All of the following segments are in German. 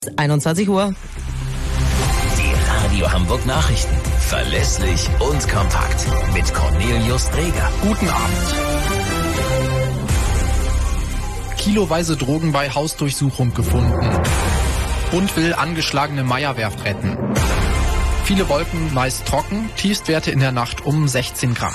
21 Uhr. Die Radio Hamburg Nachrichten. Verlässlich und kompakt. Mit Cornelius Dreger. Guten Abend. Kiloweise Drogen bei Hausdurchsuchung gefunden. Bund will angeschlagene Meyer-Werft retten. Viele Wolken, meist trocken, Tiefstwerte in der Nacht um 16 Grad.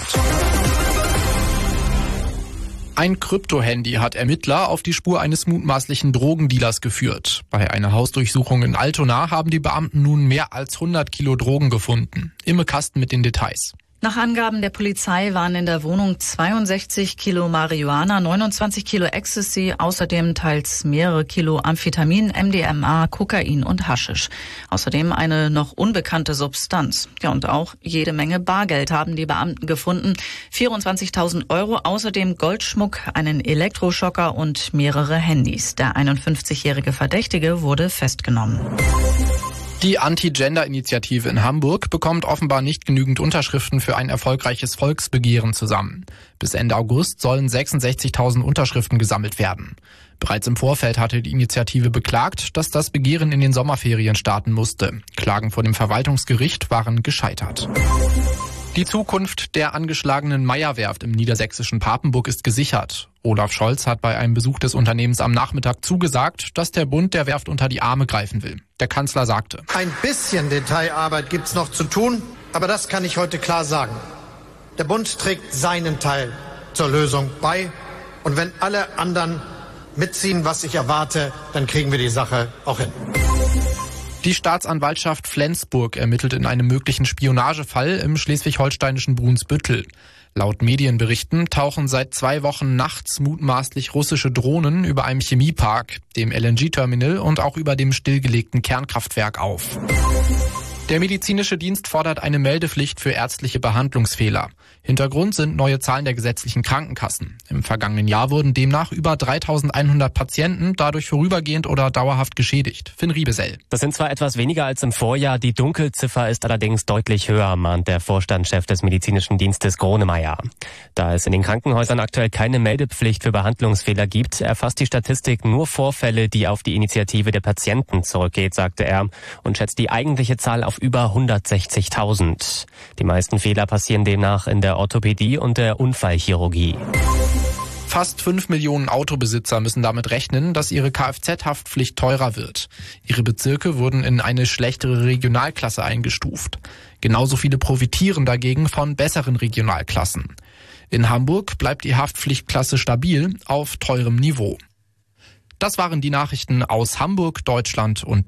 Ein Krypto-Handy hat Ermittler auf die Spur eines mutmaßlichen Drogendealers geführt. Bei einer Hausdurchsuchung in Altona haben die Beamten nun mehr als 100 Kilo Drogen gefunden. Imme Kasten mit den Details. Nach Angaben der Polizei waren in der Wohnung 62 Kilo Marihuana, 29 Kilo Ecstasy, außerdem teils mehrere Kilo Amphetamin, MDMA, Kokain und Haschisch. Außerdem eine noch unbekannte Substanz. Ja, und auch jede Menge Bargeld haben die Beamten gefunden. 24.000 €, außerdem Goldschmuck, einen Elektroschocker und mehrere Handys. Der 51-jährige Verdächtige wurde festgenommen. Die Anti-Gender-Initiative in Hamburg bekommt offenbar nicht genügend Unterschriften für ein erfolgreiches Volksbegehren zusammen. Bis Ende August sollen 66.000 Unterschriften gesammelt werden. Bereits im Vorfeld hatte die Initiative beklagt, dass das Begehren in den Sommerferien starten musste. Klagen vor dem Verwaltungsgericht waren gescheitert. Die Zukunft der angeschlagenen Meyer-Werft im niedersächsischen Papenburg ist gesichert. Olaf Scholz hat bei einem Besuch des Unternehmens am Nachmittag zugesagt, dass der Bund der Werft unter die Arme greifen will. Der Kanzler sagte: Ein bisschen Detailarbeit gibt's noch zu tun, aber das kann ich heute klar sagen. Der Bund trägt seinen Teil zur Lösung bei. Und wenn alle anderen mitziehen, was ich erwarte, dann kriegen wir die Sache auch hin. Die Staatsanwaltschaft Flensburg ermittelt in einem möglichen Spionagefall im schleswig-holsteinischen Brunsbüttel. Laut Medienberichten tauchen seit 2 Wochen nachts mutmaßlich russische Drohnen über einem Chemiepark, dem LNG-Terminal und auch über dem stillgelegten Kernkraftwerk auf. Der medizinische Dienst fordert eine Meldepflicht für ärztliche Behandlungsfehler. Hintergrund sind neue Zahlen der gesetzlichen Krankenkassen. Im vergangenen Jahr wurden demnach über 3.100 Patienten dadurch vorübergehend oder dauerhaft geschädigt. Finn Riebesell. Das sind zwar etwas weniger als im Vorjahr, die Dunkelziffer ist allerdings deutlich höher, mahnt der Vorstandschef des medizinischen Dienstes Gronemeyer. Da es in den Krankenhäusern aktuell keine Meldepflicht für Behandlungsfehler gibt, erfasst die Statistik nur Vorfälle, die auf die Initiative der Patienten zurückgeht, sagte er, und schätzt die eigentliche Zahl auf über 160.000. Die meisten Fehler passieren demnach in der Orthopädie und der Unfallchirurgie. Fast 5 Millionen Autobesitzer müssen damit rechnen, dass ihre Kfz-Haftpflicht teurer wird. Ihre Bezirke wurden in eine schlechtere Regionalklasse eingestuft. Genauso viele profitieren dagegen von besseren Regionalklassen. In Hamburg bleibt die Haftpflichtklasse stabil auf teurem Niveau. Das waren die Nachrichten aus Hamburg, Deutschland und